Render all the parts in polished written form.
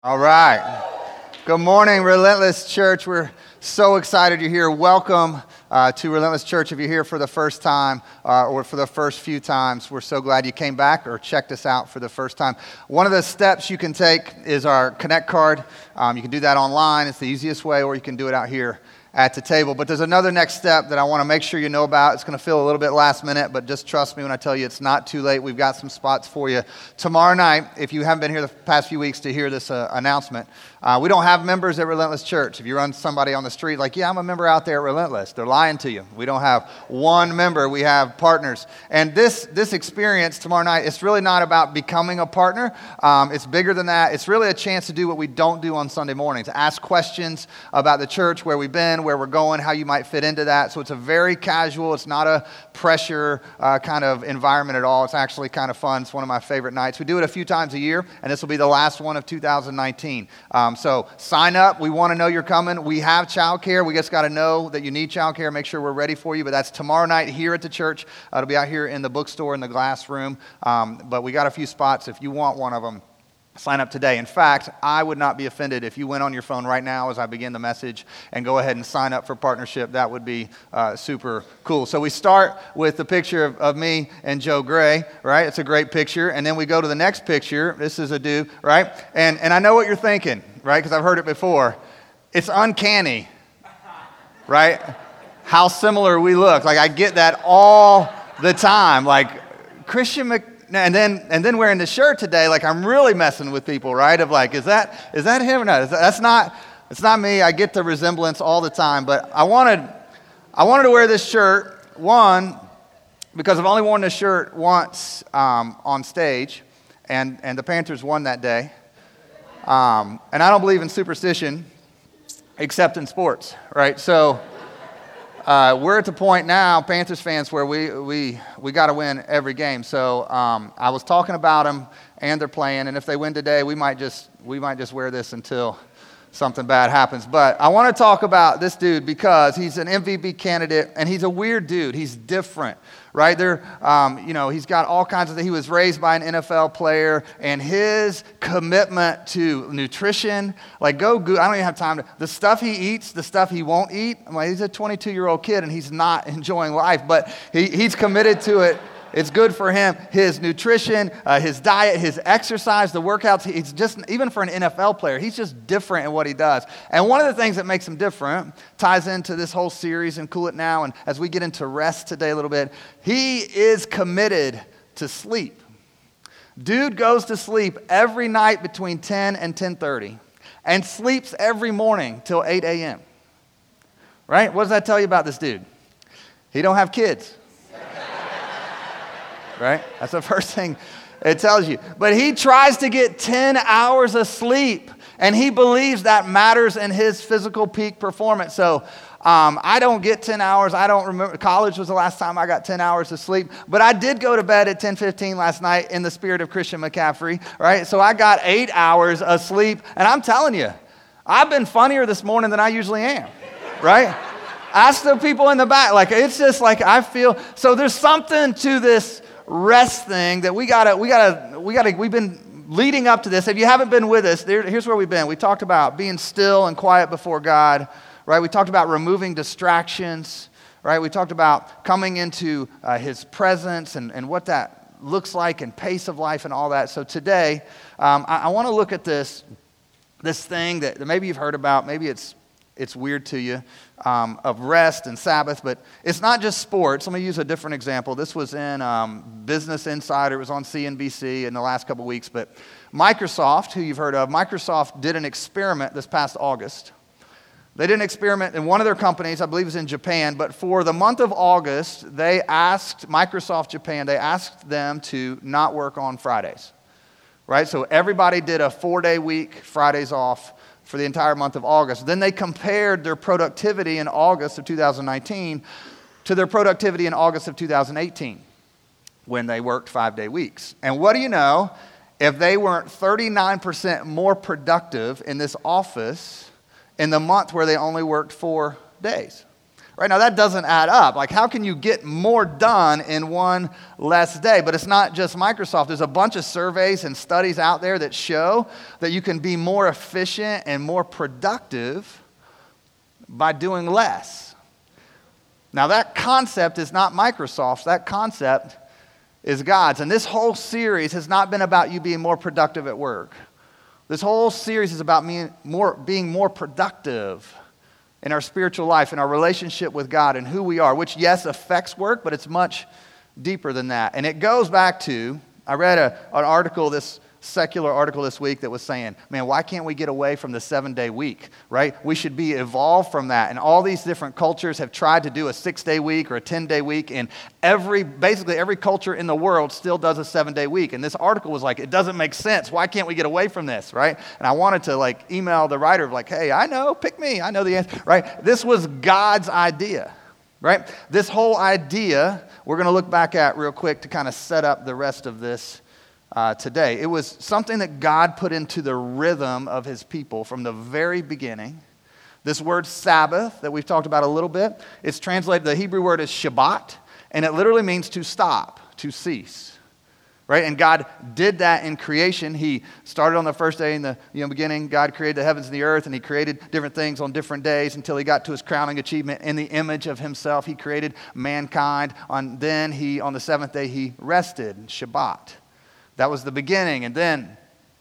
All right. Good morning, Relentless Church. We're so excited you're here. Welcome to Relentless Church. If you're here for the first time or for the first few times, we're so glad you came back or checked us out for the first time. One of the steps you can take is our Connect card. You can do that online. It's the easiest way, or you can do it out here at the table. But there's another next step that I want to make sure you know about. It's going to feel a little bit last minute, but just trust me when I tell you it's not too late. We've got some spots for you tomorrow night. If you haven't been here the past few weeks to hear this announcement, we don't have members at Relentless Church. If you run somebody on the street like, yeah, I'm a member out there at Relentless, they're lying to you. We don't have one member. We have partners. And this experience tomorrow night, it's really not about becoming a partner. It's bigger than that. It's really a chance to do what we don't do on Sunday mornings. Ask questions about the church, where we've been, where we're going, how you might fit into that. So it's a very casual, it's not a pressure kind of environment at all. It's actually kind of fun. It's one of my favorite nights. We do it a few times a year, and this will be the last one of 2019. So sign up. We want to know you're coming. We have childcare. We just got to know that you need childcare. Make sure we're ready for you. But that's tomorrow night here at the church. It'll be out here in the bookstore in the glass room. But we got a few spots. If you want one of them, sign up today. In fact, I would not be offended if you went on your phone right now as I begin the message and go ahead and sign up for partnership. That would be super cool. So we start with the picture of me and Joe Gray, right? It's a great picture. And then we go to the next picture. This is a dude, right? And I know what you're thinking, right? Because I've heard it before. It's uncanny, right? How similar we look. Like, I get that all the time. Like, Christian and then wearing the shirt today, like, I'm really messing with people, right? Of like, is that him or not? It's not me. I get the resemblance all the time, but I wanted to wear this shirt, one, because I've only worn this shirt once on stage, and the Panthers won that day. And I don't believe in superstition, except in sports, right? So we're at the point now, Panthers fans, where we got to win every game. So I was talking about them, and they're playing. And if they win today, we might just wear this until something bad happens. But I want to talk about this dude because he's an MVP candidate, and he's a weird dude. He's different, right? He's got all kinds of things. He was raised by an NFL player, and his commitment to nutrition, like, I don't even have time the stuff he eats, the stuff he won't eat. He's a 22-year-old kid, and he's not enjoying life, but he's committed to it. It's good for him. His nutrition, his diet, his exercise, the workouts, he's just, even for an NFL player, he's just different in what he does. And one of the things that makes him different ties into this whole series and Cool It Now, and as we get into rest today a little bit, he is committed to sleep. Dude goes to sleep every night between 10 and 10:30 and sleeps every morning till 8 a.m. Right? What does that tell you about this dude? He don't have kids. Right? That's the first thing it tells you. But he tries to get 10 hours of sleep, and he believes that matters in his physical peak performance. So I don't get 10 hours. I don't remember. College was the last time I got 10 hours of sleep. But I did go to bed at 10:15 last night in the spirit of Christian McCaffrey, right? So I got 8 hours of sleep. And I'm telling you, I've been funnier this morning than I usually am, right? Ask the people in the back. Like, it's just like I feel. So there's something to this rest thing that we've been leading up to this. If you haven't been with us, here's where we've been. We talked about being still and quiet before God, right? We talked about removing distractions, right? We talked about coming into His presence and what that looks like and pace of life and all that. So today, I want to look at this thing that maybe you've heard about, maybe it's weird to you, of rest and Sabbath, but it's not just sports. Let me use a different example. This was in Business Insider. It was on CNBC in the last couple weeks, but Microsoft, who you've heard of, Microsoft did an experiment this past August. They did an experiment in one of their companies, I believe it was in Japan, but for the month of August, they asked Microsoft Japan, they asked them to not work on Fridays, right? So everybody did a 4-day week, Fridays off, for the entire month of August. Then they compared their productivity in August of 2019 to their productivity in August of 2018 when they worked 5-day weeks. And what do you know? If they weren't 39% more productive in this office in the month where they only worked 4 days. Right now, that doesn't add up. Like, how can you get more done in one less day? But it's not just Microsoft. There's a bunch of surveys and studies out there that show that you can be more efficient and more productive by doing less. Now, that concept is not Microsoft's. That concept is God's. And this whole series has not been about you being more productive at work. This whole series is about being more productive in our spiritual life, in our relationship with God, and who we are, which, yes, affects work, but it's much deeper than that. And it goes back to, I read an article, this secular article this week that was saying, man, why can't we get away from the 7-day week, right? We should be evolved from that. And all these different cultures have tried to do a 6-day week or a 10-day week, and basically every culture in the world still does a 7-day week. And this article was like, it doesn't make sense. Why can't we get away from this, right? And I wanted to email the writer of hey, I know, pick me. I know the answer, right? This was God's idea, right? This whole idea, we're going to look back at real quick to kind of set up the rest of this today. It was something that God put into the rhythm of his people from the very beginning. This word Sabbath that we've talked about a little bit, it's translated, the Hebrew word is Shabbat, and it literally means to stop, to cease. Right? And God did that in creation. He started on the first day in the beginning. God created the heavens and the earth, and he created different things on different days until he got to his crowning achievement in the image of himself. He created mankind. Then on the seventh day, he rested, Shabbat. That was the beginning. And then,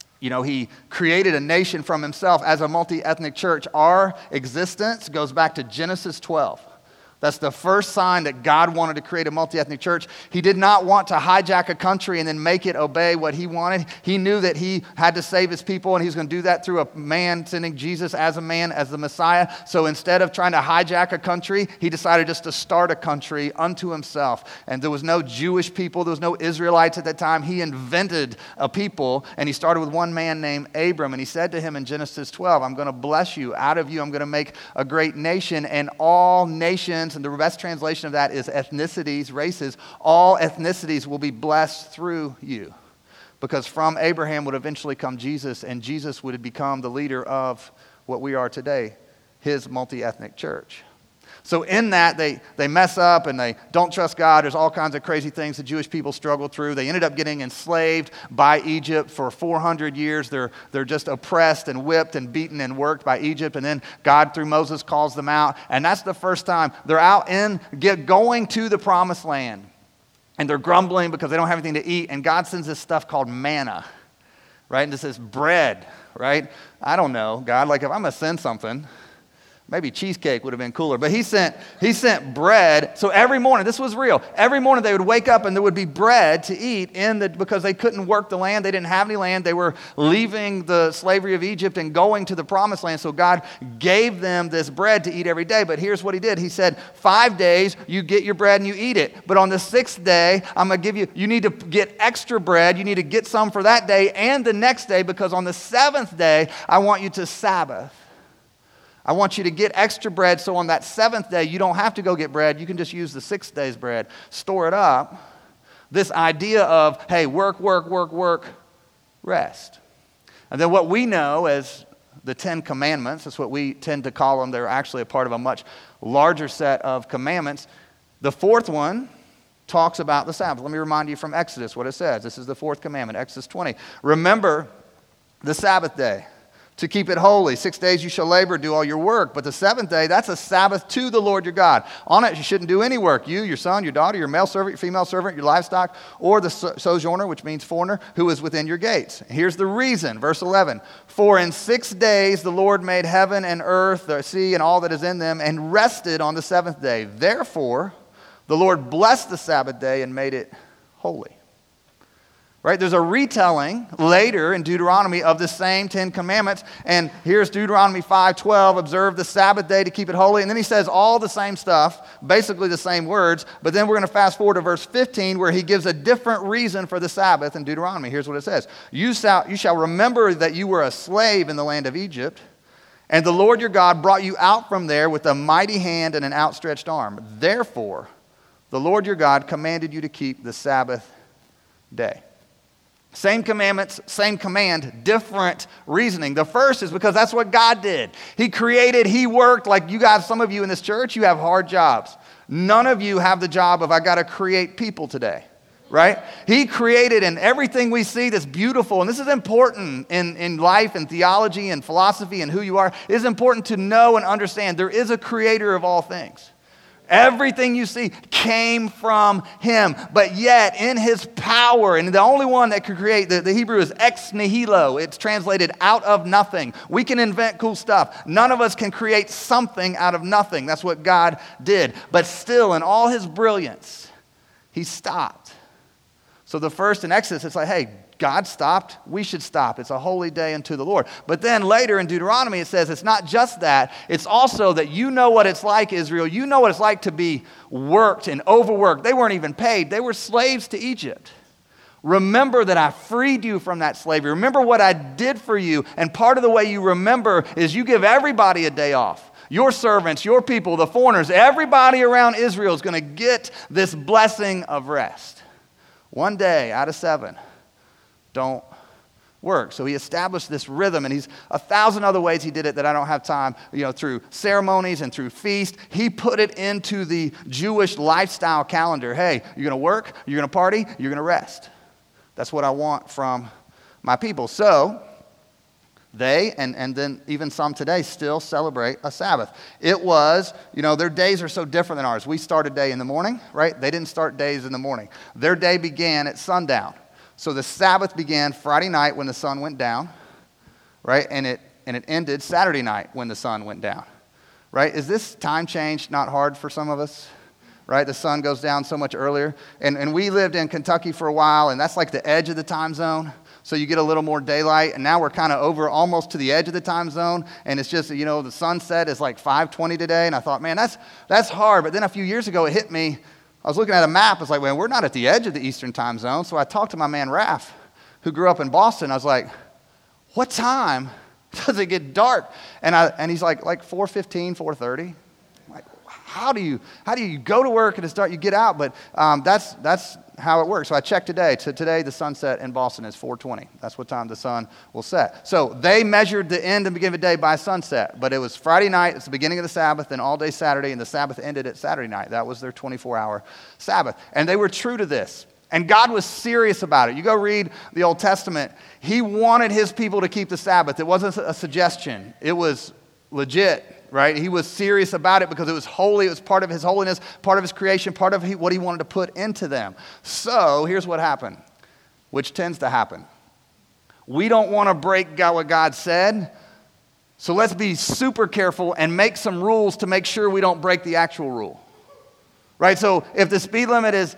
he created a nation from himself as a multi-ethnic church. Our existence goes back to Genesis 12. That's the first sign that God wanted to create a multi-ethnic church. He did not want to hijack a country and then make it obey what he wanted. He knew that he had to save his people, and he was going to do that through a man, sending Jesus as a man, as the Messiah. So instead of trying to hijack a country, he decided just to start a country unto himself. And there was no Jewish people. There was no Israelites at that time. He invented a people, and he started with one man named Abram. And he said to him in Genesis 12, I'm going to bless you. Out of you, I'm going to make a great nation, and all nations, and the best translation of that is ethnicities, races, all ethnicities will be blessed through you. Because from Abraham would eventually come Jesus, and Jesus would become the leader of what we are today, his multi-ethnic church. So in that, they mess up and they don't trust God. There's all kinds of crazy things the Jewish people struggle through. They ended up getting enslaved by Egypt for 400 years. They're just oppressed and whipped and beaten and worked by Egypt. And then God, through Moses, calls them out. And that's the first time they're out going to the promised land. And they're grumbling because they don't have anything to eat. And God sends this stuff called manna, right? And this is bread, right? I don't know, God, if I'm going to send something, maybe cheesecake would have been cooler. But he sent bread. So every morning, this was real. Every morning they would wake up and there would be bread to eat because they couldn't work the land. They didn't have any land. They were leaving the slavery of Egypt and going to the promised land. So God gave them this bread to eat every day. But here's what he did. He said, 5 days you get your bread and you eat it. But on the 6th day, I'm going to give you need to get extra bread. You need to get some for that day and the next day, because on the 7th day, I want you to Sabbath. I want you to get extra bread, so on that 7th day, you don't have to go get bread. You can just use the 6th day's bread. Store it up. This idea of, hey, work, rest. And then what we know as the 10 Commandments, that's what we tend to call them. They're actually a part of a much larger set of commandments. The 4th one talks about the Sabbath. Let me remind you from Exodus what it says. This is the 4th commandment, Exodus 20. Remember the Sabbath day, to keep it holy. 6 days you shall labor, do all your work. But the 7th day, that's a Sabbath to the Lord your God. On it you shouldn't do any work. You, your son, your daughter, your male servant, your female servant, your livestock, or the sojourner, which means foreigner, who is within your gates. Here's the reason, verse 11. For in 6 days the Lord made heaven and earth, the sea, and all that is in them, and rested on the 7th day. Therefore, the Lord blessed the Sabbath day and made it holy. Right? There's a retelling later in Deuteronomy of the same 10 commandments. And here's Deuteronomy 5:12, observe the Sabbath day to keep it holy. And then he says all the same stuff, basically the same words. But then we're going to fast forward to verse 15 where he gives a different reason for the Sabbath in Deuteronomy. Here's what it says. You shall remember that you were a slave in the land of Egypt, and the Lord your God brought you out from there with a mighty hand and an outstretched arm. Therefore, the Lord your God commanded you to keep the Sabbath day. Same commandments, same command, different reasoning. The first is because that's what God did. He created, He worked. Like you guys, some of you in this church, you have hard jobs. None of you have the job of, I got to create people today, right? He created, and everything we see that's beautiful, and this is important in life and theology and philosophy and who you are, it is important to know and understand there is a creator of all things. Everything you see came from Him, but yet in His power, and the only one that could create, the Hebrew is ex nihilo. It's translated out of nothing. We can invent cool stuff. None of us can create something out of nothing. That's what God did. But still, in all His brilliance, He stopped. So the first in Exodus, it's like, hey, God stopped, we should stop. It's a holy day unto the Lord. But then later in Deuteronomy, it says it's not just that. It's also that you know what it's like, Israel. You know what it's like to be worked and overworked. They weren't even paid. They were slaves to Egypt. Remember that I freed you from that slavery. Remember what I did for you. And part of the way you remember is you give everybody a day off. Your servants, your people, the foreigners, everybody around Israel is going to get this blessing of rest. One day out of 7. Don't work. So he established this rhythm, and he's 1,000 other ways he did it that I don't have time, through ceremonies and through feast. He put it into the Jewish lifestyle calendar. Hey, you're going to work, you're going to party, you're going to rest. That's what I want from my people. So they, and then even some today, still celebrate a Sabbath. It was, their days are so different than ours. We start a day in the morning, right? They didn't start days in the morning. Their day began at sundown. So the Sabbath began Friday night when the sun went down, right? And it ended Saturday night when the sun went down, right? Is this time change not hard for some of us, right? The sun goes down so much earlier. And we lived in Kentucky for a while, and that's like the edge of the time zone. So you get a little more daylight, and now we're kind of over almost to the edge of the time zone, and it's just, the sunset is like 5:20 today, and I thought, man, that's hard. But then a few years ago, it hit me. I was looking at a map. I was like, well, we're not at the edge of the Eastern time zone. So I talked to my man, Raph, who grew up in Boston. I was like, what time does it get dark? And he's like 4:15, 4:30. I'm like, how do you go to work and it's dark? You get out, but that's how it works. So I checked today. So today the sunset in Boston is 4:20. That's what time the sun will set. So they measured the end and beginning of the day by sunset. But it was Friday night. It's the beginning of the Sabbath, and all day Saturday, and the Sabbath ended at Saturday night. That was their 24-hour Sabbath. And they were true to this. And God was serious about it. You go read the Old Testament. He wanted His people to keep the Sabbath. It wasn't a suggestion. It was legit. Right? He was serious about it because it was holy. It was part of His holiness, part of His creation, part of what He wanted to put into them. So here's what happened, which tends to happen. We don't want to break what God said, so let's be super careful and make some rules to make sure we don't break the actual rule. Right? So if the speed limit is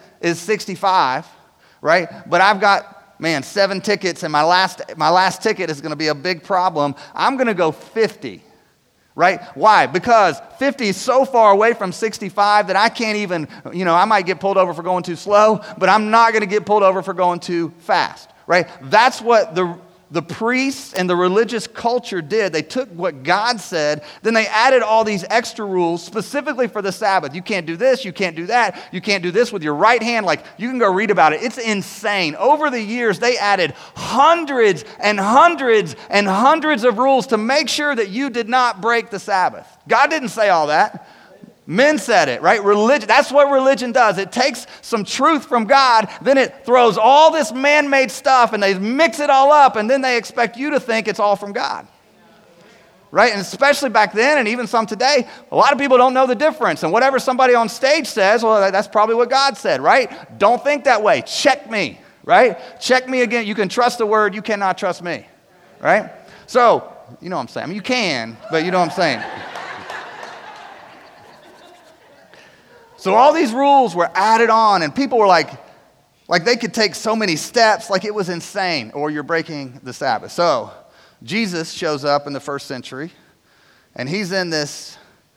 65, right? But I've got 7 tickets, and my last ticket is going to be a big problem. I'm going to go 50. Right? Why? Because 50 is so far away from 65 that I can't even, I might get pulled over for going too slow, but I'm not going to get pulled over for going too fast. Right? That's what the priests and the religious culture did. They took what God said, then they added all these extra rules specifically for the Sabbath. You can't do this, you can't do that, you can't do this with your right hand. Like, you can go read about it. It's insane. Over the years, they added hundreds and hundreds and hundreds of rules to make sure that you did not break the Sabbath. God didn't say all that. Men said it, right? Religion, that's what religion does. It takes some truth from God, then it throws all this man-made stuff, and they mix it all up, and then they expect you to think it's all from God. Right? And especially back then, and even some today, a lot of people don't know the difference. And whatever somebody on stage says, well, that's probably what God said, right? Don't think that way. Check me, right? Check me again. You can trust the word. You cannot trust me, right? So, you know what I'm saying. I mean, you can, but you know what I'm saying. So all these rules were added on, and people were like they could take so many steps, like it was insane, or you're breaking the Sabbath. So Jesus shows up in the first century, and he's in this,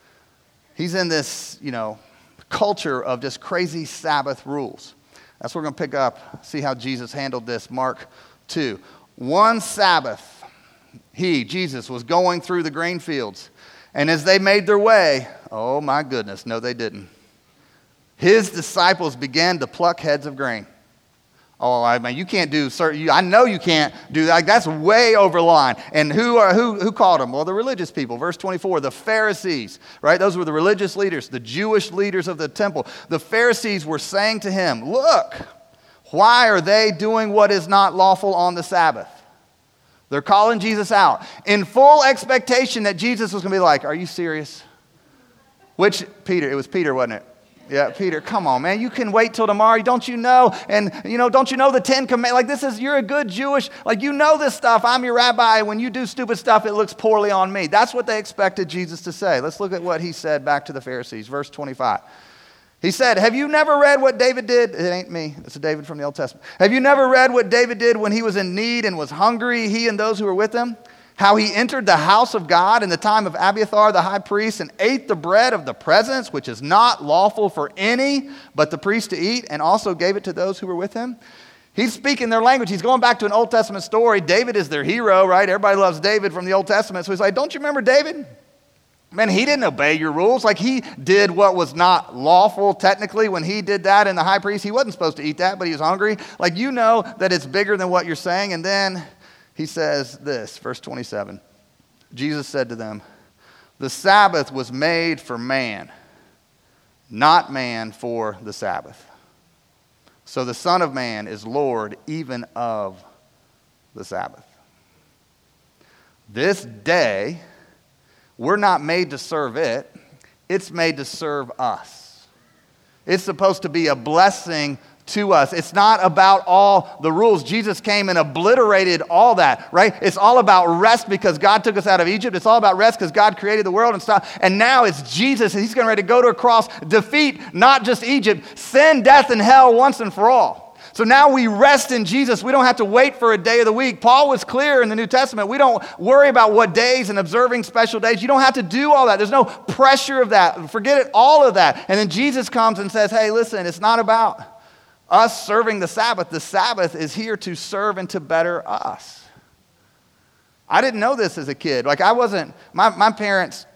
culture of just crazy Sabbath rules. That's what we're going to pick up, see how Jesus handled this. Mark 2. One Sabbath, Jesus, was going through the grain fields, and as they made their way, oh my goodness, no they didn't. His disciples began to pluck heads of grain. Oh, I mean, you can't do certain. I know you can't do that. Like, that's way over the line. And who called them? Well, the religious people. Verse 24, the Pharisees, right? Those were the religious leaders, the Jewish leaders of the temple. The Pharisees were saying to him, look, why are they doing what is not lawful on the Sabbath? They're calling Jesus out in full expectation that Jesus was going to be like, are you serious? It was Peter, wasn't it? Yeah, Peter, come on, man. You can wait till tomorrow. Don't you know? And, don't you know the 10 Commandments? Like, you're a good Jewish, like, you know this stuff. I'm your rabbi. When you do stupid stuff, it looks poorly on me. That's what they expected Jesus to say. Let's look at what he said back to the Pharisees. Verse 25. He said, have you never read what David did? It ain't me. It's David from the Old Testament. Have you never read what David did when he was in need and was hungry, he and those who were with him? How he entered the house of God in the time of Abiathar the high priest and ate the bread of the presence, which is not lawful for any but the priest to eat, and also gave it to those who were with him. He's speaking their language. He's going back to an Old Testament story. David is their hero, right? Everybody loves David from the Old Testament. So he's like, don't you remember David? Man, he didn't obey your rules. Like, he did what was not lawful technically when he did that in the high priest. He wasn't supposed to eat that, but he was hungry. Like, you know that it's bigger than what you're saying. And then he says this, verse 27. Jesus said to them, the Sabbath was made for man, not man for the Sabbath. So the Son of Man is Lord even of the Sabbath. This day, we're not made to serve it. It's made to serve us. It's supposed to be a blessing to us. It's not about all the rules. Jesus came and obliterated all that, right? It's all about rest because God took us out of Egypt. It's all about rest because God created the world and stuff. And now it's Jesus, and he's getting ready to go to a cross, defeat not just Egypt, sin, death, and hell once and for all. So now we rest in Jesus. We don't have to wait for a day of the week. Paul was clear in the New Testament. We don't worry about what days and observing special days. You don't have to do all that. There's no pressure of that. Forget it, all of that. And then Jesus comes and says, hey, listen, it's not about us serving the Sabbath. The Sabbath is here to serve and to better us. I didn't know this as a kid. Like, I wasn't, my parents,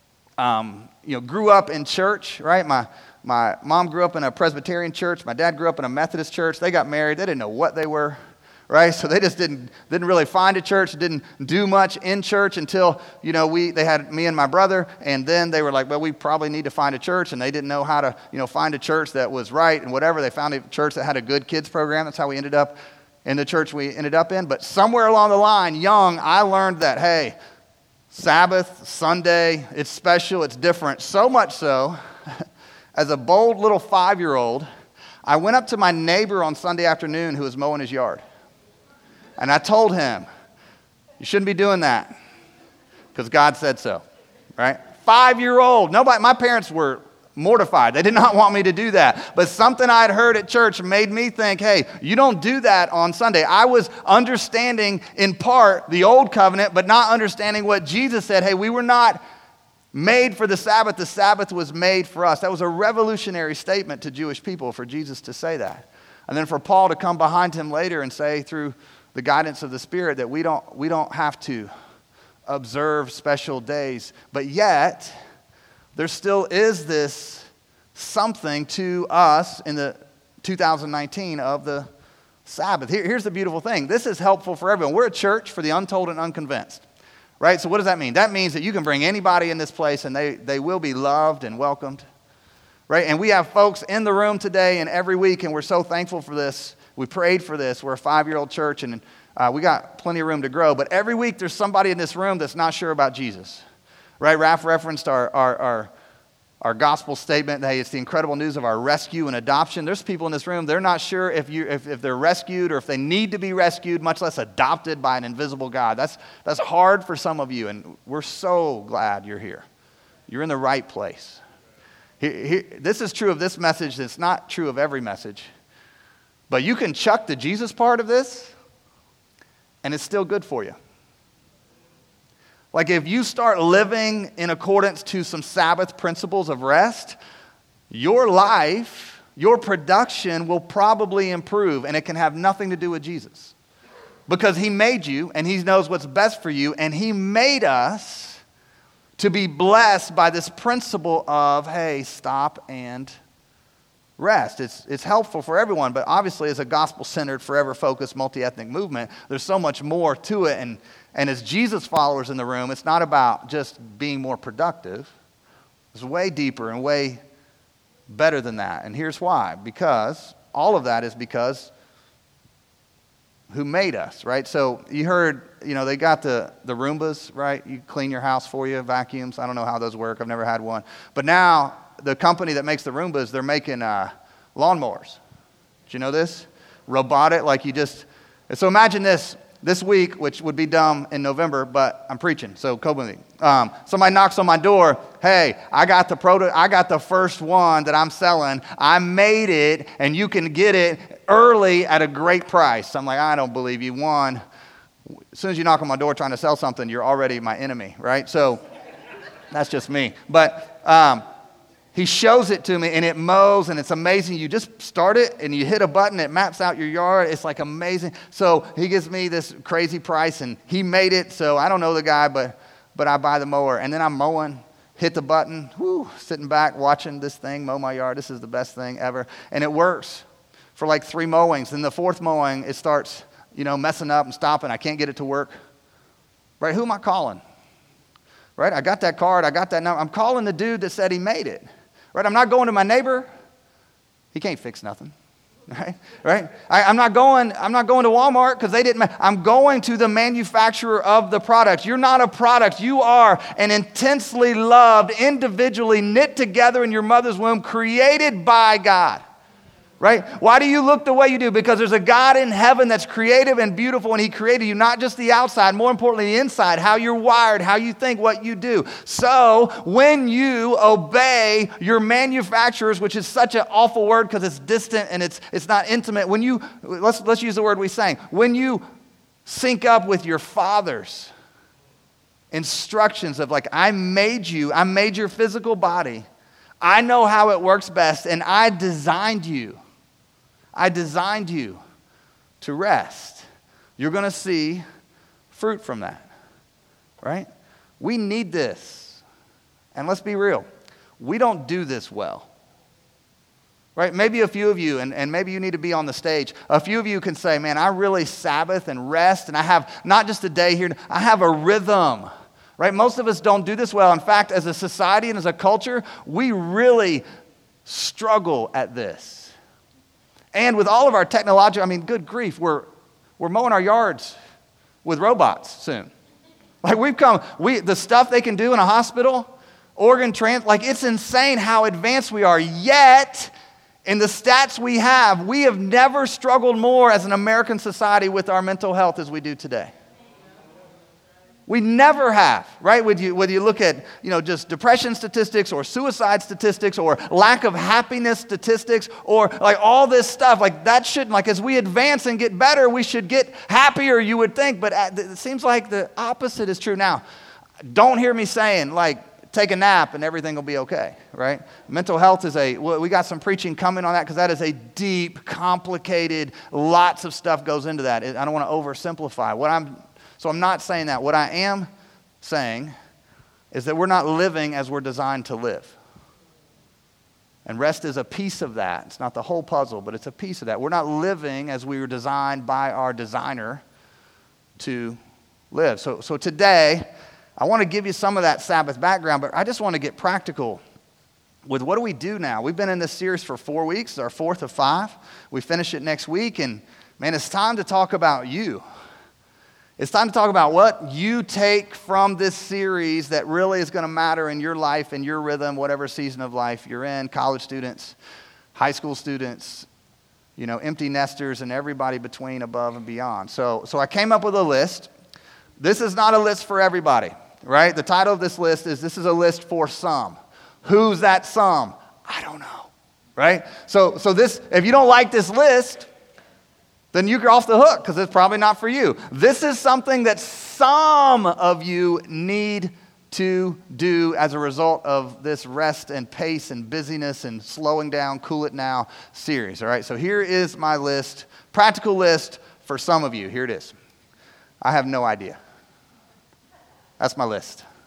grew up in church, right? My mom grew up in a Presbyterian church. My dad grew up in a Methodist church. They got married. They didn't know what they were, right? So they just didn't really find a church, didn't do much in church until, they had me and my brother, and then they were like, well, we probably need to find a church, and they didn't know how to, find a church that was right and whatever. They found a church that had a good kids program. That's how we ended up in the church we ended up in. But somewhere along the line, young, I learned that, hey, Sabbath, Sunday, it's special, it's different. So much so, as a bold little 5-year-old, I went up to my neighbor on Sunday afternoon who was mowing his yard. And I told him, you shouldn't be doing that because God said so, right? 5-year-old. My parents were mortified. They did not want me to do that. But something I had heard at church made me think, hey, you don't do that on Sunday. I was understanding in part the old covenant, but not understanding what Jesus said. Hey, we were not made for the Sabbath. The Sabbath was made for us. That was a revolutionary statement to Jewish people for Jesus to say that. And then for Paul to come behind him later and say through the guidance of the Spirit that we don't have to observe special days. But yet, there still is this something to us in the 2019 of the Sabbath. Here's the beautiful thing. This is helpful for everyone. We're a church for the untold and unconvinced. Right? So what does that mean? That means that you can bring anybody in this place and they will be loved and welcomed. Right? And we have folks in the room today and every week, and we're so thankful for this. We prayed for this. We're a 5-year-old church, and we got plenty of room to grow. But every week there's somebody in this room that's not sure about Jesus. Right? Raph referenced our gospel statement. Hey, it's the incredible news of our rescue and adoption. There's people in this room, they're not sure if they're rescued or if they need to be rescued, much less adopted by an invisible God. That's hard for some of you, and we're so glad you're here. You're in the right place. This is true of this message. It's not true of every message. But you can chuck the Jesus part of this, and it's still good for you. Like, if you start living in accordance to some Sabbath principles of rest, your life, your production will probably improve, and it can have nothing to do with Jesus. Because he made you, and he knows what's best for you, and he made us to be blessed by this principle of, hey, stop and rest. It's helpful for everyone, but obviously as a gospel-centered, forever-focused, multi-ethnic movement, there's so much more to it. And as Jesus followers in the room, it's not about just being more productive. It's way deeper and way better than that. And here's why. Because all of that is because who made us, right? So you heard, they got the Roombas, right? You clean your house for you, vacuums. I don't know how those work. I've never had one. But now the company that makes the Roombas, they're making lawnmowers. Did you know this? Robotic, so imagine this week, which would be dumb in November, but I'm preaching, so cope with me. Somebody knocks on my door. Hey, I got the first one that I'm selling. I made it, and you can get it early at a great price. I'm like, I don't believe you. One, as soon as you knock on my door trying to sell something, you're already my enemy, right? So that's just me. But he shows it to me, and it mows, and it's amazing. You just start it, and you hit a button. It maps out your yard. It's like amazing. So he gives me this crazy price, and he made it. So I don't know the guy, but I buy the mower. And then I'm mowing, hit the button, sitting back, watching this thing mow my yard. This is the best thing ever. And it works for like 3 mowings. Then the 4th mowing, it starts, messing up and stopping. I can't get it to work. Right? Who am I calling? Right? I got that card. I got that number. I'm calling the dude that said he made it. Right? I'm not going to my neighbor. He can't fix nothing. Right? I'm not going to Walmart because they didn't. I'm going to the manufacturer of the product. You're not a product. You are an intensely loved, individually knit together in your mother's womb, created by God. Right? Why do you look the way you do? Because there's a God in heaven that's creative and beautiful, and he created you, not just the outside, more importantly, the inside, how you're wired, how you think, what you do. So when you obey your manufacturers, which is such an awful word because it's distant and it's not intimate, when you, let's use the word we sang, when you sync up with your Father's instructions of I made your physical body, I know how it works best, and I designed you to rest. You're going to see fruit from that, right? We need this. And let's be real. We don't do this well, right? Maybe a few of you, and maybe you need to be on the stage, a few of you can say, man, I really Sabbath and rest, and I have not just a day here, I have a rhythm, right? Most of us don't do this well. In fact, as a society and as a culture, we really struggle at this. And with all of our technology, good grief, we're mowing our yards with robots soon. The stuff they can do in a hospital, organ it's insane how advanced we are. Yet, in the stats we have never struggled more as an American society with our mental health as we do today. We never have, right? Whether you look at, just depression statistics or suicide statistics or lack of happiness statistics or all this stuff, that shouldn't, as we advance and get better, we should get happier, you would think, but it seems like the opposite is true. Now, don't hear me saying, take a nap and everything will be okay, right? Mental health is we got some preaching coming on that because that is a deep, complicated, lots of stuff goes into that. I don't want to oversimplify. So I'm not saying that. What I am saying is that we're not living as we're designed to live. And rest is a piece of that. It's not the whole puzzle, but it's a piece of that. We're not living as we were designed by our designer to live. So today, I want to give you some of that Sabbath background, but I just want to get practical with what do we do now? We've been in this series for 4 weeks, our 4th of 5. We finish it next week, and man, it's time to talk about you. It's time to talk about what you take from this series that really is going to matter in your life, in your rhythm, whatever season of life you're in, college students, high school students, empty nesters, and everybody between, above, and beyond. So I came up with a list. This is not a list for everybody, right? The title of this list is a list for some. Who's that some? I don't know, right? So this, if you don't like this list, then you're off the hook because it's probably not for you. This is something that some of you need to do as a result of this rest and pace and busyness and slowing down, cool it now series, all right? So here is my list, practical list for some of you. Here it is. I have no idea. That's my list,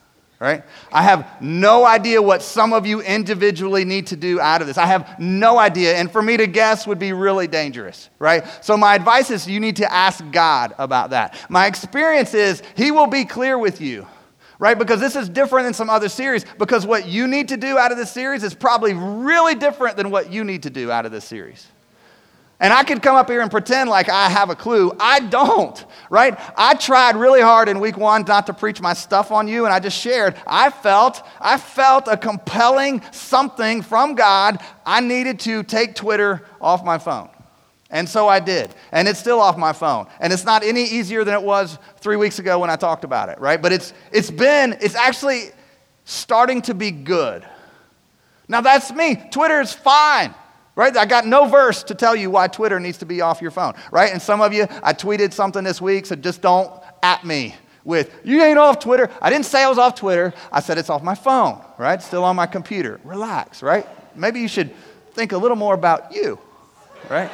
right? I have no idea what some of you individually need to do out of this. I have no idea. And for me to guess would be really dangerous, right? So my advice is you need to ask God about that. My experience is he will be clear with you, right? Because this is different than some other series, because what you need to do out of this series is probably really different than what you need to do out of this series. And I could come up here and pretend like I have a clue. I don't, right? I tried really hard in week 1 not to preach my stuff on you, and I just shared. I felt a compelling something from God. I needed to take Twitter off my phone. And so I did. And it's still off my phone. And it's not any easier than it was 3 weeks ago when I talked about it, right? But it's actually starting to be good. Now that's me. Twitter is fine. Right? I got no verse to tell you why Twitter needs to be off your phone, right? And some of you, I tweeted something this week, so just don't at me with, you ain't off Twitter. I didn't say I was off Twitter. I said it's off my phone, right? Still on my computer. Relax, right? Maybe you should think a little more about you, right?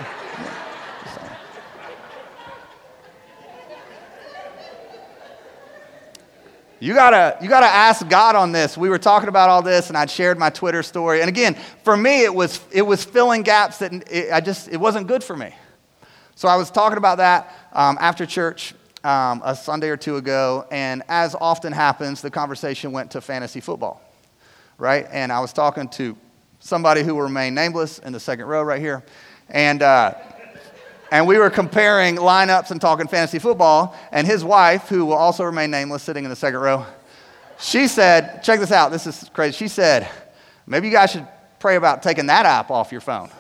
You gotta ask God on this. We were talking about all this, and I'd shared my Twitter story. And again, for me, it was filling gaps that it wasn't good for me. So I was talking about that after church a Sunday or two ago, and as often happens, the conversation went to fantasy football, right? And I was talking to somebody who will remain nameless in the second row right here, and we were comparing lineups and talking fantasy football, and his wife, who will also remain nameless, sitting in the second row, she said, check this out, this is crazy. She said, maybe you guys should pray about taking that app off your phone.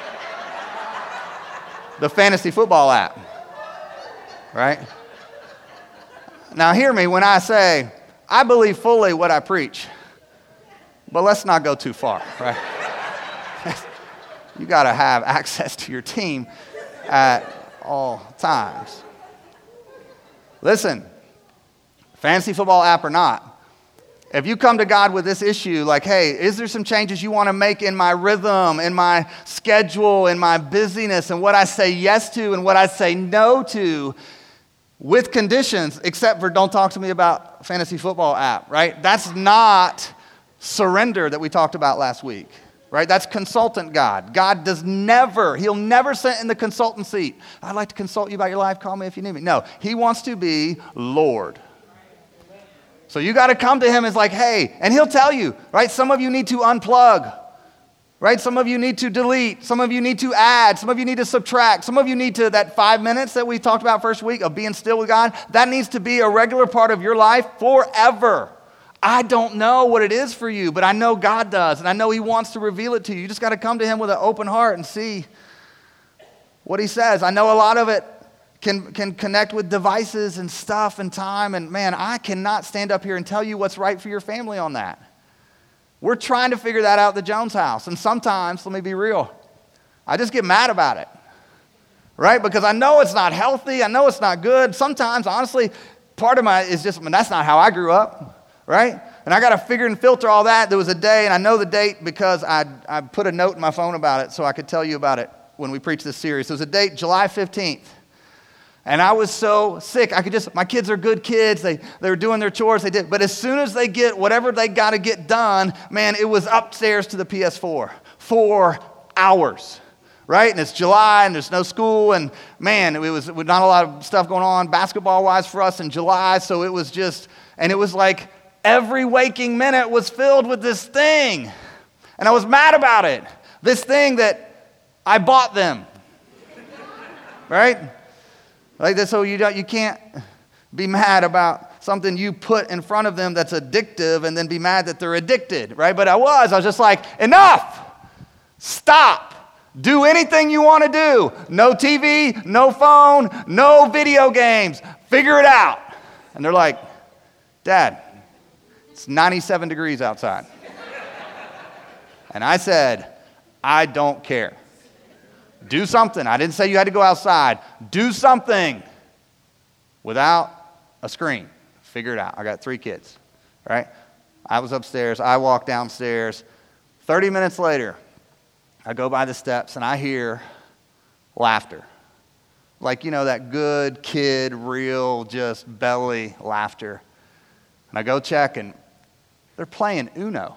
The fantasy football app, right? Now hear me when I say, I believe fully what I preach, but let's not go too far, right? You got to have access to your team at all times. Listen, fantasy football app or not, if you come to God with this issue, like, hey, is there some changes you want to make in my rhythm, in my schedule, in my busyness, and what I say yes to and what I say no to, with conditions, except for don't talk to me about fantasy football app, right? That's not surrender that we talked about last week. Right? That's consultant God. God he'll never sit in the consultant seat. I'd like to consult you about your life. Call me if you need me. No, he wants to be Lord. So you got to come to him as like, hey, and he'll tell you, right? Some of you need to unplug, right? Some of you need to delete. Some of you need to add. Some of you need to subtract. Some of you need to, that 5 minutes that we talked about first week of being still with God, that needs to be a regular part of your life forever. I don't know what it is for you, but I know God does, and I know he wants to reveal it to you. You just got to come to him with an open heart and see what he says. I know a lot of it can connect with devices and stuff and time, and man, I cannot stand up here and tell you what's right for your family on that. We're trying to figure that out at the Jones house, and sometimes, let me be real, I just get mad about it, right? Because I know it's not healthy, I know it's not good. Sometimes, honestly, part of is just, that's not how I grew up. Right? And I got to figure and filter all that. There was a day, and I know the date because I put a note in my phone about it so I could tell you about it when we preach this series. There was a date, July 15th. And I was so sick. My kids are good kids. They were doing their chores. They did. But as soon as they get whatever they got to get done, man, it was upstairs to the PS4. 4 hours. Right? And it's July, and there's no school. And man, it was not a lot of stuff going on basketball-wise for us in July. So it was just, and it was like, every waking minute was filled with this thing. And I was mad about it. This thing that I bought them. Right? Like that, so you can't be mad about something you put in front of them that's addictive and then be mad that they're addicted. Right? But I was just like, enough. Stop. Do anything you want to do. No TV, no phone, no video games. Figure it out. And they're like, Dad, it's 97 degrees outside. And I said, I don't care. Do something. I didn't say you had to go outside. Do something without a screen. Figure it out. I got 3 kids, right? I was upstairs. I walked downstairs. 30 minutes later, I go by the steps and I hear laughter. Like, that good kid, real, just belly laughter. And I go check, and They're playing Uno.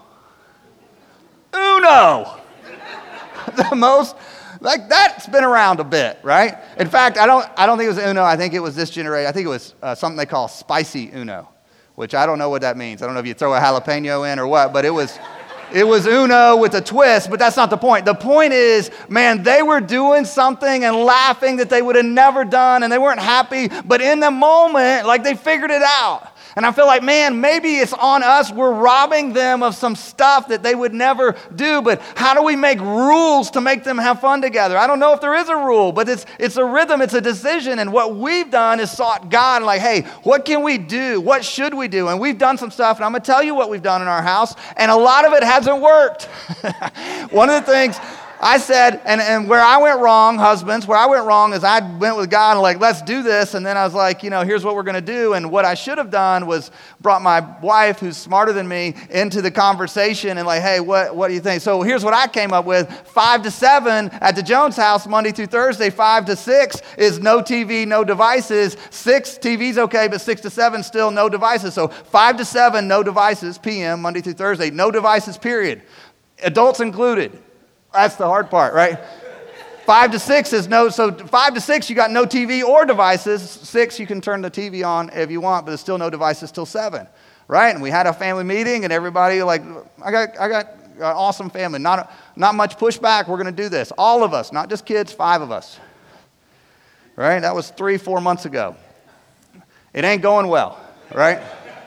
Uno! The most, like, that's been around a bit, right? In fact, I don't think it was Uno. I think it was this generation. I think it was something they call spicy Uno, which I don't know what that means. I don't know if you throw a jalapeno in or what, but it was Uno with a twist, but that's not the point. The point is, man, they were doing something and laughing that they would have never done, and they weren't happy, but in the moment, like, they figured it out. And I feel like, man, maybe it's on us. We're robbing them of some stuff that they would never do. But how do we make rules to make them have fun together? I don't know if there is a rule, but it's a rhythm. It's a decision. And what we've done is sought God, like, hey, what can we do? What should we do? And we've done some stuff, and I'm going to tell you what we've done in our house. And a lot of it hasn't worked. One of the things I said, and where I went wrong, husbands, where I went wrong is I went with God and like, let's do this. And then I was like, here's what we're going to do. And what I should have done was brought my wife, who's smarter than me, into the conversation and like, hey, what do you think? So here's what I came up with. 5 to 7 at the Jones house, Monday through Thursday. 5 to 6 is no TV, no devices. 6, TV's okay, but 6 to 7, still no devices. So 5 to 7, no devices, p.m., Monday through Thursday. No devices, period. Adults included. That's the hard part, right? 5 to 6 is no, so 5 to 6, you got no TV or devices. 6, you can turn the TV on if you want, but there's still no devices till 7, right? And we had a family meeting, and everybody like, I got an awesome family. Not much pushback. We're going to do this. All of us, not just kids, 5 of us, right? That was 3-4 months ago. It ain't going well, right?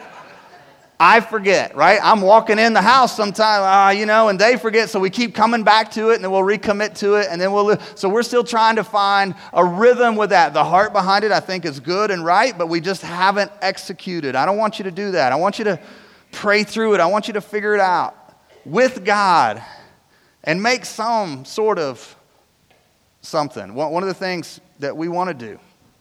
I forget, right? I'm walking in the house sometime, and they forget, so we keep coming back to it, and then we'll recommit to it, and then so we're still trying to find a rhythm with that. The heart behind it, I think, is good and right, but we just haven't executed. I don't want you to do that. I want you to pray through it. I want you to figure it out with God and make some sort of something. One of the things that we want to do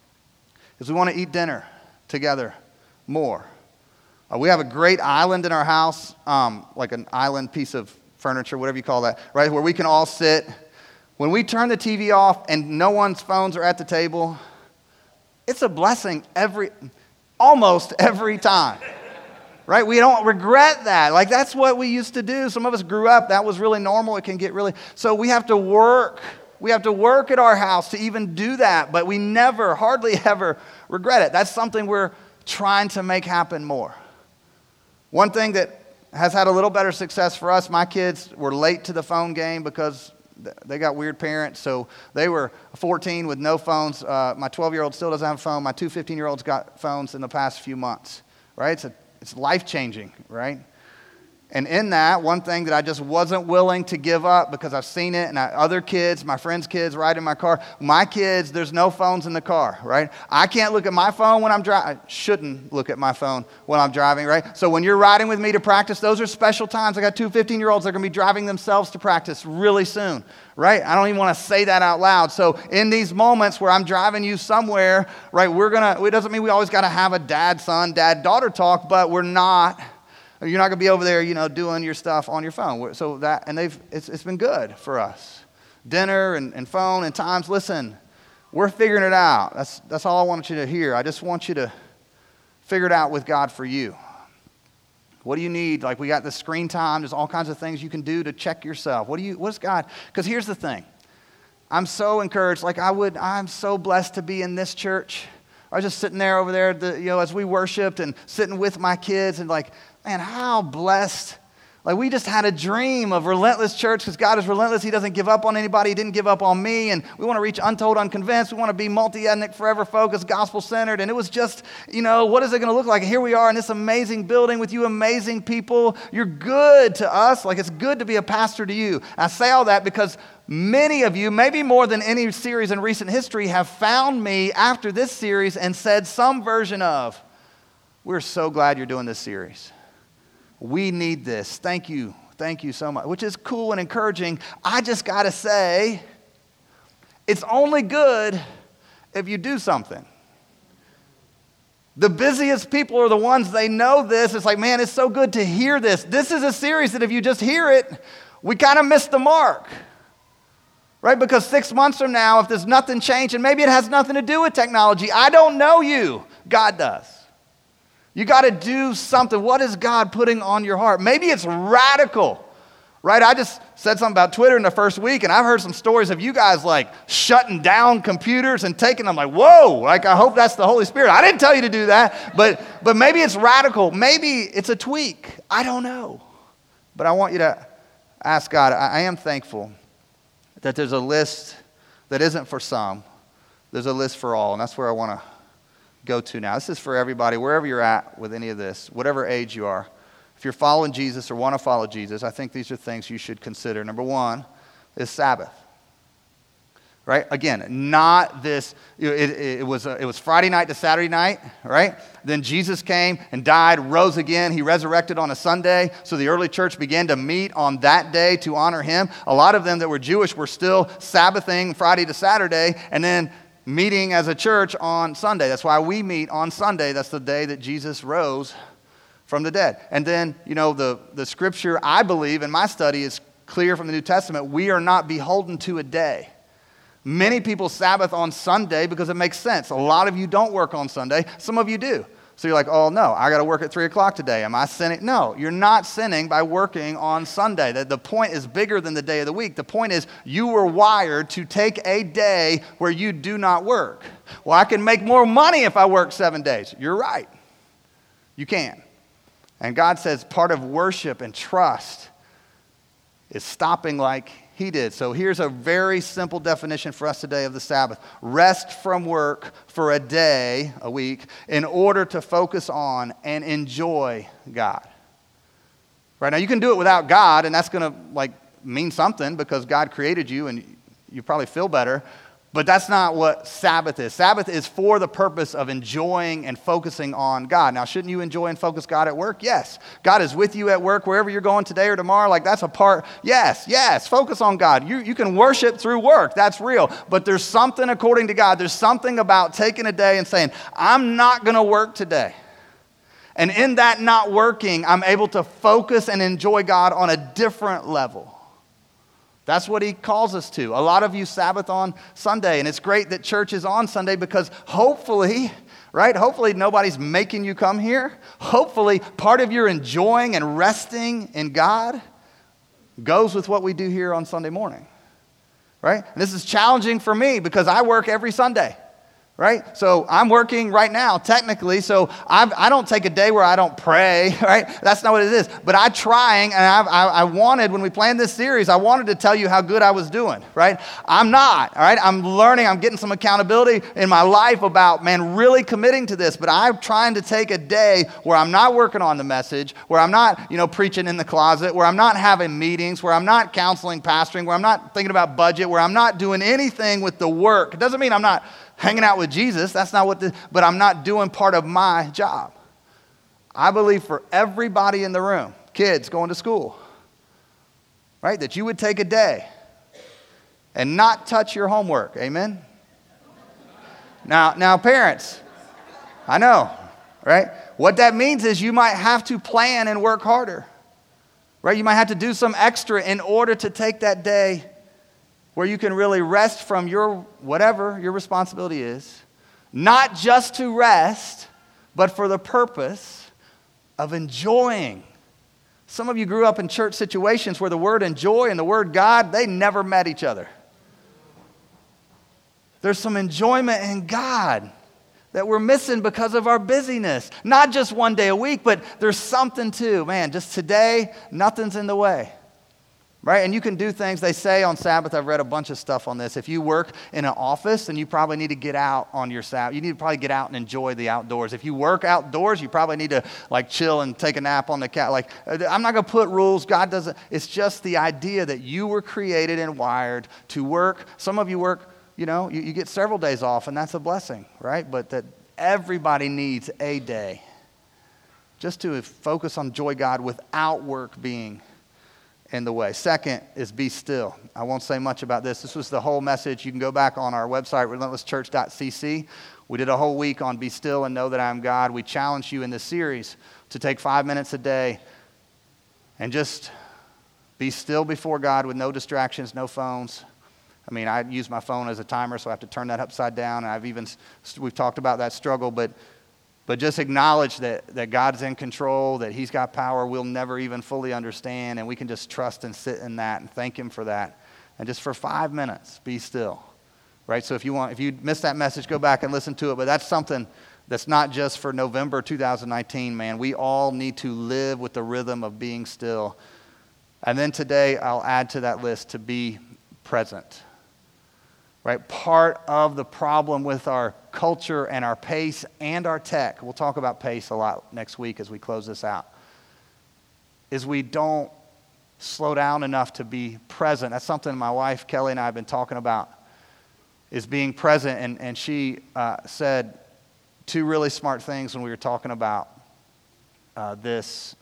is we want to eat dinner together more. We have a great island in our house, like an island piece of furniture, whatever you call that, right, where we can all sit. When we turn the TV off and no one's phones are at the table, it's a blessing almost every time, right? We don't regret that. Like, that's what we used to do. Some of us grew up. That was really normal. It can get really, so we have to work. We have to work at our house to even do that, but we never, hardly ever regret it. That's something we're trying to make happen more. One thing that has had a little better success for us, my kids were late to the phone game because they got weird parents. So they were 14 with no phones. My 12-year-old still doesn't have a phone. My 2 15-year-olds got phones in the past few months, right? It's life-changing, right? And in that, one thing that I just wasn't willing to give up because I've seen it, and other kids, my friends' kids ride in my car. My kids, there's no phones in the car, right? I can't look at my phone when I'm driving. I shouldn't look at my phone when I'm driving, right? So when you're riding with me to practice, those are special times. I got 2 15-year-olds that are going to be driving themselves to practice really soon, right? I don't even want to say that out loud. So in these moments where I'm driving you somewhere, right, it doesn't mean we always got to have a dad-son, dad-daughter talk, but you're not going to be over there, doing your stuff on your phone. So that, and it's been good for us. Dinner and phone and times. Listen, we're figuring it out. That's all I want you to hear. I just want you to figure it out with God for you. What do you need? Like, we got the screen time. There's all kinds of things you can do to check yourself. What's God? Because here's the thing. I'm so encouraged. Like, I'm so blessed to be in this church. I was just sitting there over there, as we worshiped and sitting with my kids and like, man, how blessed. Like, we just had a dream of Relentless Church because God is relentless. He doesn't give up on anybody. He didn't give up on me. And we want to reach untold, unconvinced. We want to be multi-ethnic, forever focused, gospel-centered. And it was just, what is it going to look like? And here we are in this amazing building with you amazing people. You're good to us. Like, it's good to be a pastor to you. I say all that because many of you, maybe more than any series in recent history, have found me after this series and said some version of, we're so glad you're doing this series. We need this. Thank you. Thank you so much. Which is cool and encouraging. I just got to say, it's only good if you do something. The busiest people are the ones, they know this. It's like, man, it's so good to hear this. This is a series that if you just hear it, we kind of miss the mark. Right? Because 6 months from now, if there's nothing changed, and maybe it has nothing to do with technology, I don't know you. God does. You got to do something. What is God putting on your heart? Maybe it's radical. Right, I just said something about Twitter in the first week, and I've heard some stories of you guys like shutting down computers and taking them. Like, whoa! Like, I hope that's the Holy Spirit. I didn't tell you to do that, but maybe it's radical. Maybe it's a tweak. I don't know, but I want you to ask God. I am thankful that there's a list that isn't for some. There's a list for all, and that's where I want to go to now. This is for everybody, wherever you're at with any of this, whatever age you are. If you're following Jesus or want to follow Jesus, I think these are things you should consider. Number one is Sabbath. Right? Again, not this, it was Friday night to Saturday night, right? Then Jesus came and died, rose again. He resurrected on a Sunday. So the early church began to meet on that day to honor him. A lot of them that were Jewish were still Sabbathing Friday to Saturday and then meeting as a church on Sunday. That's why we meet on Sunday. That's the day that Jesus rose from the dead. And then, the scripture, I believe, in my study is clear from the New Testament. We are not beholden to a day. Many people Sabbath on Sunday because it makes sense. A lot of you don't work on Sunday. Some of you do. So you're like, oh, no, I got to work at 3 o'clock today. Am I sinning? No, you're not sinning by working on Sunday. The point is bigger than the day of the week. The point is you were wired to take a day where you do not work. Well, I can make more money if I work 7 days. You're right. You can. And God says part of worship and trust is stopping like he did. So here's a very simple definition for us today of the Sabbath. Rest from work for a day, a week, in order to focus on and enjoy God. Right now, you can do it without God, and that's going to mean something because God created you and you probably feel better. But that's not what Sabbath is. Sabbath is for the purpose of enjoying and focusing on God. Now, shouldn't you enjoy and focus God at work? Yes. God is with you at work, wherever you're going today or tomorrow. That's a part. Yes. Focus on God. You can worship through work. That's real. But there's something according to God. There's something about taking a day and saying, I'm not going to work today. And in that not working, I'm able to focus and enjoy God on a different level. That's what he calls us to. A lot of you Sabbath on Sunday, and it's great that church is on Sunday because hopefully nobody's making you come here. Hopefully part of your enjoying and resting in God goes with what we do here on Sunday morning, right? And this is challenging for me because I work every Sunday. Right? So I'm working right now, technically, so I don't take a day where I don't pray, right? That's not what it is. But I'm trying, and I wanted, when we planned this series, I wanted to tell you how good I was doing, right? I'm not, all right? I'm learning, I'm getting some accountability in my life about, really committing to this. But I'm trying to take a day where I'm not working on the message, where I'm not, preaching in the closet, where I'm not having meetings, where I'm not counseling, pastoring, where I'm not thinking about budget, where I'm not doing anything with the work. It doesn't mean I'm not hanging out with Jesus, that's not but I'm not doing part of my job. I believe for everybody in the room, kids going to school, right, that you would take a day and not touch your homework, amen? Now parents, I know, right? What that means is you might have to plan and work harder, right? You might have to do some extra in order to take that day where you can really rest from whatever your responsibility is, not just to rest, but for the purpose of enjoying. Some of you grew up in church situations where the word enjoy and the word God, they never met each other. There's some enjoyment in God that we're missing because of our busyness. Not just one day a week, but there's something too. Just today, nothing's in the way. Right? And you can do things, they say on Sabbath, I've read a bunch of stuff on this. If you work in an office, then you probably need to get out on your Sabbath. You need to probably get out and enjoy the outdoors. If you work outdoors, you probably need to chill and take a nap on the couch. I'm not going to put rules. God doesn't. It's just the idea that you were created and wired to work. Some of you work, you get several days off, and that's a blessing, right? But that everybody needs a day just to focus on joy God without work being in the way. Second is be still. I won't say much about this. This was the whole message. You can go back on our website, relentlesschurch.cc. We did a whole week on be still and know that I am God. We challenged you in this series to take 5 minutes a day and just be still before God with no distractions, no phones. I use my phone as a timer, so I have to turn that upside down. And we've talked about that struggle, but But just acknowledge that God's in control, that he's got power we'll never even fully understand, and we can just trust and sit in that and thank him for that. And just for 5 minutes, be still. Right? So if you missed that message, go back and listen to it. But that's something that's not just for November 2019, man. We all need to live with the rhythm of being still. And then today, I'll add to that list to be present. Right? Part of the problem with our culture and our pace and our tech, we'll talk about pace a lot next week as we close this out, is we don't slow down enough to be present. That's something my wife Kelly and I have been talking about, is being present. And she said two really smart things when we were talking about this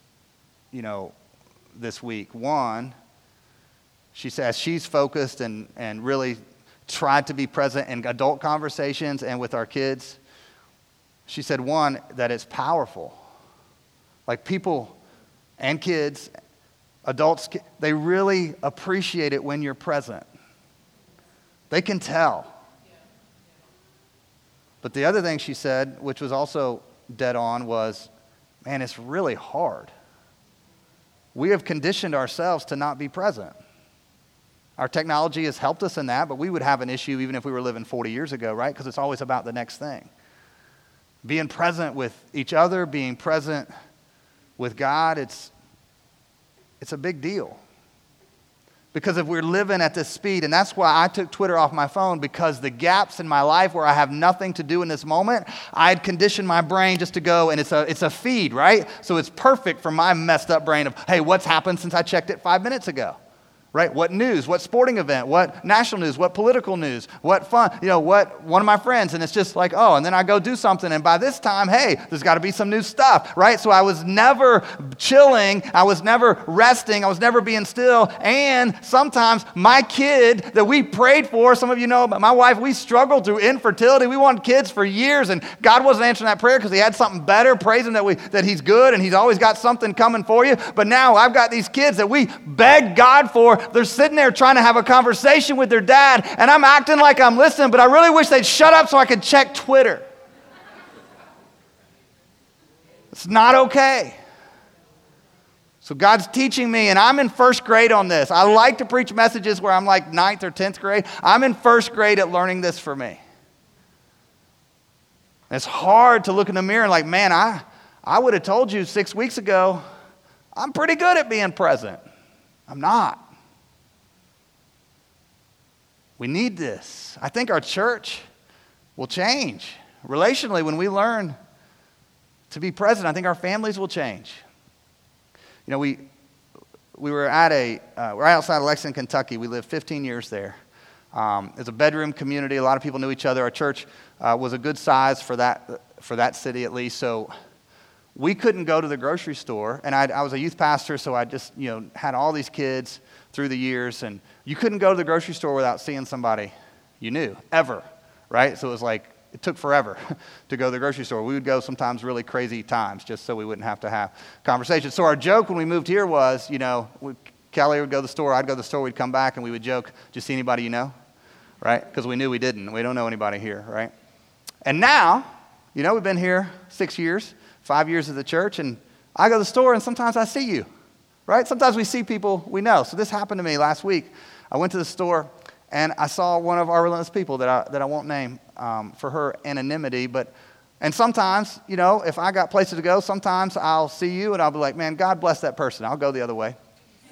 week. One, she says she's focused and really tried to be present in adult conversations and with our kids. She said, one, that it's powerful. Like people and kids, adults, they really appreciate it when you're present. They can tell. But the other thing she said, which was also dead on, was, man, it's really hard. We have conditioned ourselves to not be present. Our technology has helped us in that, but we would have an issue even if we were living 40 years ago, right? Because it's always about the next thing. Being present with each other, being present with God, it's a big deal. Because if we're living at this speed, and that's why I took Twitter off my phone, because the gaps in my life where I have nothing to do in this moment, I had conditioned my brain just to go, and it's a feed, right? So it's perfect for my messed up brain of, hey, what's happened since I checked it 5 minutes ago? Right? What news? What sporting event? What national news? What political news? What fun? What one of my friends, and it's just like, oh, and then I go do something, and by this time, hey, there's got to be some new stuff, right? So I was never chilling, I was never resting, I was never being still, and sometimes my kid that we prayed for, some of you know, but my wife, we struggled through infertility. We wanted kids for years, and God wasn't answering that prayer because he had something better. Praise him that he's good, and he's always got something coming for you. But now I've got these kids that we begged God for. They're sitting there trying to have a conversation with their dad, and I'm acting like I'm listening, but I really wish they'd shut up so I could check Twitter. It's not okay. So God's teaching me, and I'm in first grade on this. I like to preach messages where I'm like 9th or 10th grade. I'm in first grade at learning this for me. And it's hard to look in the mirror and like, man, I would have told you 6 weeks ago, I'm pretty good at being present. I'm not. We need this. I think our church will change. Relationally, when we learn to be present, I think our families will change. We were we're outside of Lexington, Kentucky. We lived 15 years there. It's a bedroom community. A lot of people knew each other. Our church was a good size for that city at least. So we couldn't go to the grocery store. And I was a youth pastor, so I just had all these kids through the years, and you couldn't go to the grocery store without seeing somebody you knew, ever, right? So it was like, it took forever to go to the grocery store. We would go sometimes really crazy times just so we wouldn't have to have conversations. So our joke when we moved here was, Kelly would go to the store, I'd go to the store, we'd come back, and we would joke, "Do you see anybody you know?" Right? Because we knew we didn't. We don't know anybody here, right? And now, we've been here 6 years, 5 years at the church, and I go to the store, and sometimes I see you. Right? Sometimes we see people we know. So this happened to me last week. I went to the store, and I saw one of our Relentless people that I won't name for her anonymity. And sometimes, if I got places to go, sometimes I'll see you, and I'll be like, man, God bless that person. I'll go the other way.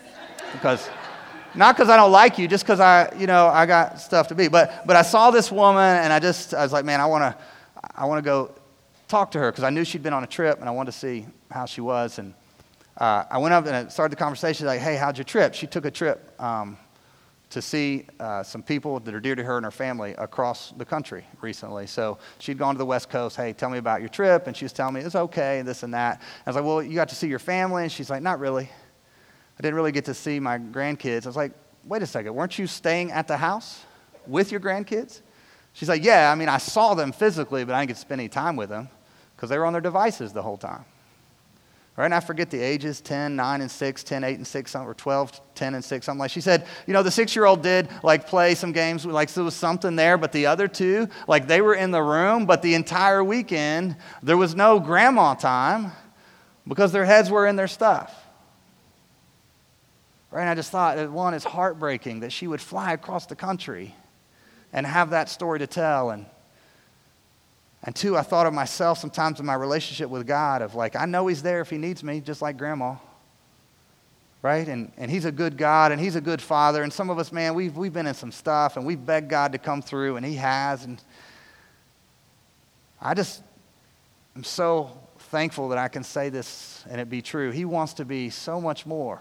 Not because I don't like you, just because I got stuff to be. But I saw this woman, and I was like, man, I want to go talk to her because I knew she'd been on a trip, and I wanted to see how she was. And I went up and I started the conversation like, hey, how'd your trip? She took a trip to see some people that are dear to her and her family across the country recently. So she'd gone to the West Coast. Hey, tell me about your trip. And she was telling me, it's okay, this and that. I was like, well, you got to see your family? And she's like, not really. I didn't really get to see my grandkids. I was like, wait a second, weren't you staying at the house with your grandkids? She's like, yeah, I saw them physically, but I didn't get to spend any time with them because they were on their devices the whole time. Right? And I forget the ages, 10, 9, and 6, 10, 8, and 6, or 12, 10, and 6, something like. She said, the 6-year-old did, play some games, there was something there, but the other two, they were in the room, but the entire weekend, there was no grandma time because their heads were in their stuff. Right? And I just thought, that one, it's heartbreaking that she would fly across the country and have that story to tell. And two, I thought of myself sometimes in my relationship with God of I know He's there if He needs me, just like Grandma. Right? And He's a good God, and He's a good Father. And some of us, man, we've been in some stuff, and we've begged God to come through, and He has. And I'm so thankful that I can say this and it be true. He wants to be so much more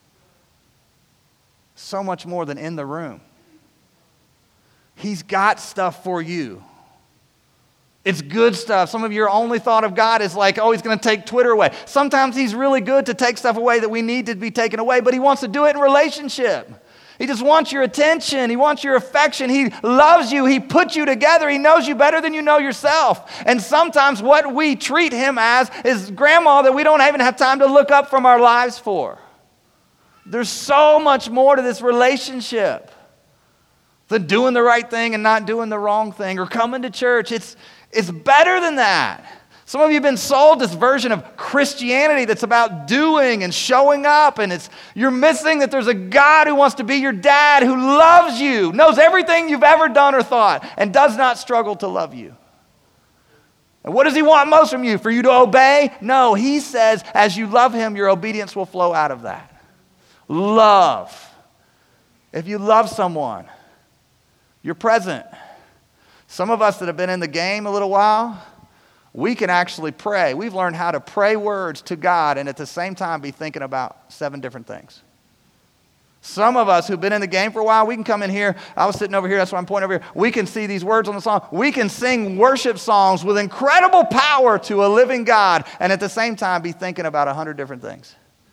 than in the room. He's got stuff for you. It's good stuff. Some of your only thought of God is He's going to take Twitter away. Sometimes He's really good to take stuff away that we need to be taken away, but He wants to do it in relationship. He just wants your attention. He wants your affection. He loves you. He put you together. He knows you better than you know yourself. And sometimes what we treat Him as is grandma that we don't even have time to look up from our lives for. There's so much more to this relationship than doing the right thing and not doing the wrong thing or coming to church. It's better than that. Some of you have been sold this version of Christianity that's about doing and showing up, and you're missing that there's a God who wants to be your dad, who loves you, knows everything you've ever done or thought, and does not struggle to love you. And what does He want most from you? For you to obey? No, He says as you love Him, your obedience will flow out of that. Love. If you love someone, you're present. Some of us that have been in the game a little while, we can actually pray. We've learned how to pray words to God and at the same time be thinking about 7 different things. Some of us who've been in the game for a while, we can come in here. I was sitting over here, that's why I'm pointing over here. We can see these words on the song. We can sing worship songs with incredible power to a living God and at the same time be thinking about 100 different things.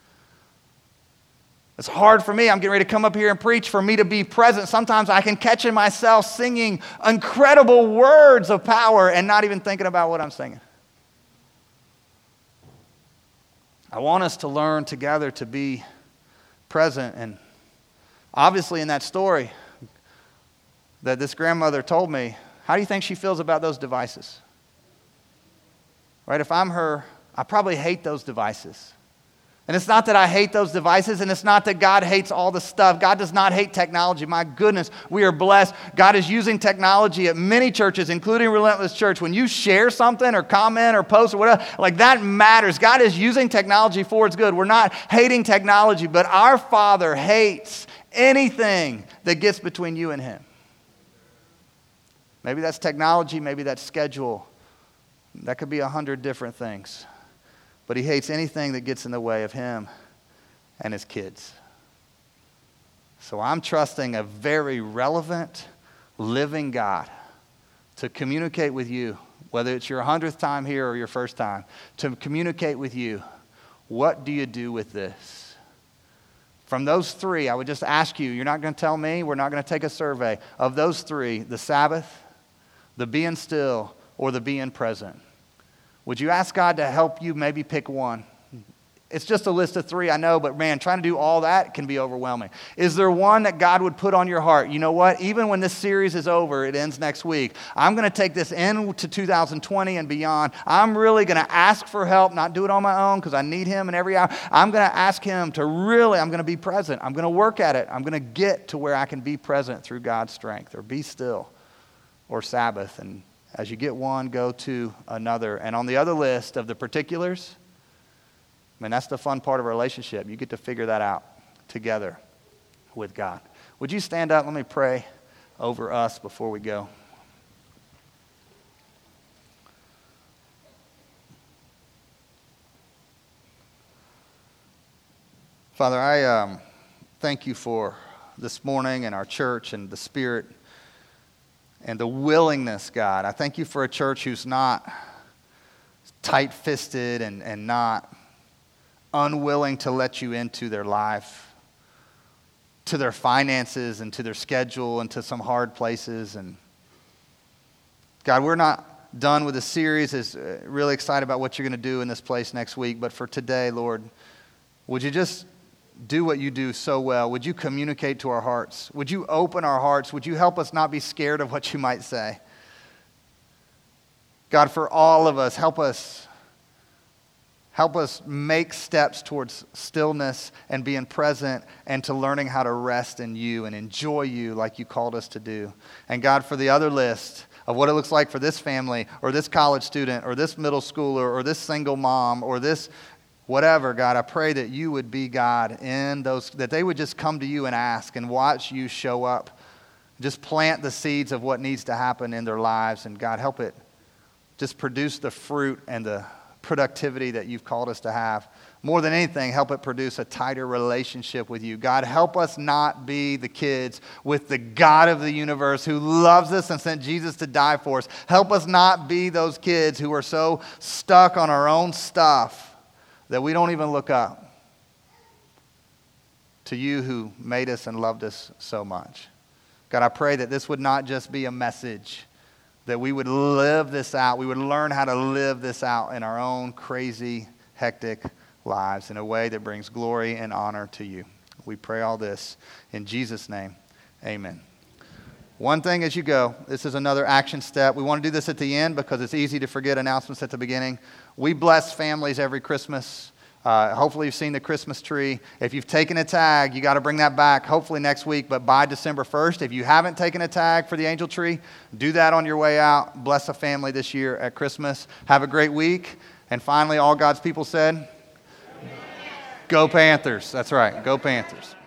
It's hard for me. I'm getting ready to come up here and preach for me to be present. Sometimes I can catch in myself singing incredible words of power and not even thinking about what I'm singing. I want us to learn together to be present. And obviously in that story that this grandmother told me, how do you think she feels about those devices? Right? If I'm her, I probably hate those devices. And it's not that I hate those devices, and it's not that God hates all the stuff. God does not hate technology. My goodness, we are blessed. God is using technology at many churches, including Relentless Church. When you share something or comment or post or whatever, that matters. God is using technology for its good. We're not hating technology, but our Father hates anything that gets between you and Him. Maybe that's technology, maybe that's schedule. That could be 100 different things. But He hates anything that gets in the way of Him and His kids. So I'm trusting a very relevant, living God to communicate with you, whether it's your 100th time here or your first time, to communicate with you, what do you do with this? From those 3, I would just ask you, you're not going to tell me, we're not going to take a survey. Of those 3, the Sabbath, the being still, or the being present. Would you ask God to help you maybe pick one? It's just a list of 3, I know, but man, trying to do all that can be overwhelming. Is there one that God would put on your heart? You know what? Even when this series is over, it ends next week, I'm going to take this into 2020 and beyond. I'm really going to ask for help, not do it on my own because I need Him in every hour. I'm going to ask Him to really, I'm going to be present. I'm going to work at it. I'm going to get to where I can be present through God's strength, or be still, or Sabbath. And as you get one, go to another. And on the other list of the particulars, man, that's the fun part of a relationship. You get to figure that out together with God. Would you stand up? Let me pray over us before we go. Father, I thank you for this morning and our church and the Spirit and the willingness, God. I thank you for a church who's not tight-fisted and not unwilling to let you into their life, to their finances and to their schedule and to some hard places. And God, we're not done with the series, is really excited about what you're going to do in this place next week. But for today, Lord, would you just do what you do so well? Would you communicate to our hearts? Would you open our hearts? Would you help us not be scared of what you might say? God, for all of us, help us make steps towards stillness and being present and to learning how to rest in you and enjoy you like you called us to do. And God, for the other list of what it looks like for this family or this college student or this middle schooler or this single mom or this whatever, God, I pray that you would be God in those, that they would just come to you and ask and watch you show up. Just plant the seeds of what needs to happen in their lives. And God, help it just produce the fruit and the productivity that you've called us to have. More than anything, help it produce a tighter relationship with you. God, help us not be the kids with the God of the universe who loves us and sent Jesus to die for us. Help us not be those kids who are so stuck on our own stuff that we don't even look up to you who made us and loved us so much. God, I pray that this would not just be a message, that we would live this out. We would learn how to live this out in our own crazy, hectic lives in a way that brings glory and honor to you. We pray all this in Jesus' name. Amen. One thing as you go, this is another action step. We want to do this at the end because it's easy to forget announcements at the beginning. We bless families every Christmas. Hopefully you've seen the Christmas tree. If you've taken a tag, you got to bring that back hopefully next week, but by December 1st. If you haven't taken a tag for the angel tree, do that on your way out. Bless a family this year at Christmas. Have a great week. And finally, all God's people said, Go Panthers. That's right. Go Panthers.